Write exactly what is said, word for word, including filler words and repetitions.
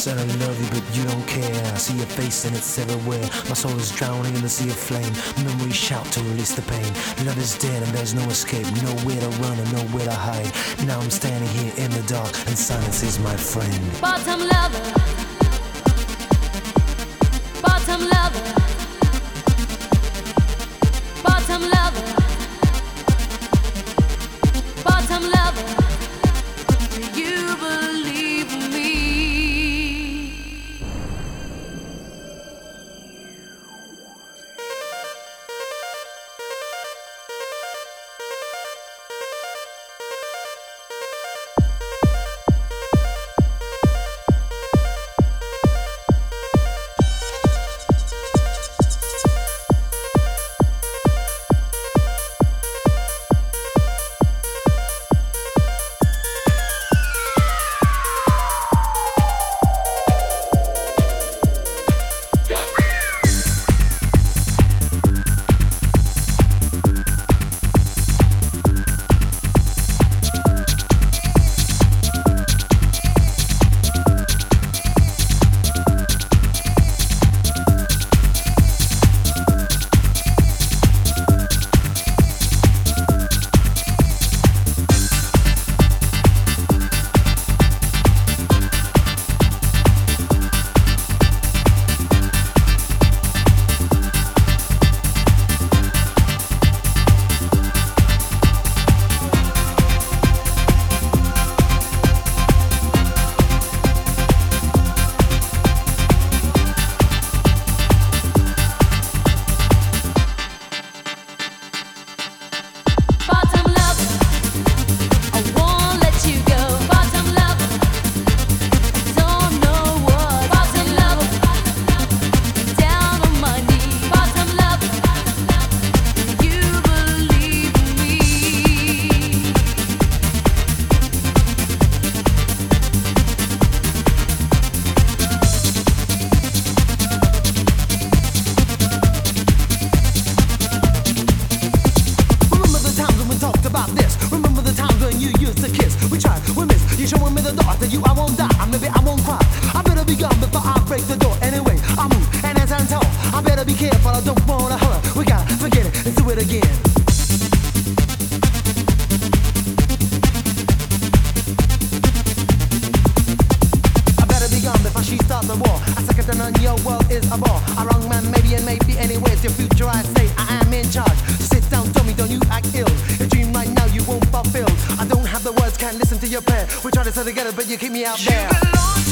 Said I love you, but you don't care. I see your face and it's everywhere. My soul is drowning in the sea of flame. Memories shout to release the pain. Love is dead and there's no escape. Nowhere to run and nowhere to hide. Now I'm standing here in the dark and silence is my friend. Bottom lover, bottom lover, bottom lover, bottom lover. Do you believe me? You, I won't die, maybe I won't cry. I better be gone before I break the door. Anyway, I move, and as I'm told, I better be careful, I don't wanna holler. We gotta forget it and do it again. I better be gone before she starts the war. A second on your world is a bore. A wrong man, maybe and maybe anyways. Your future I say, I am in charge. So sit down, tell me, don't you act ill. Your dream right now you won't fulfill. I don't have the words, can't listen to your prayer. We try to stay together, but you keep me out there.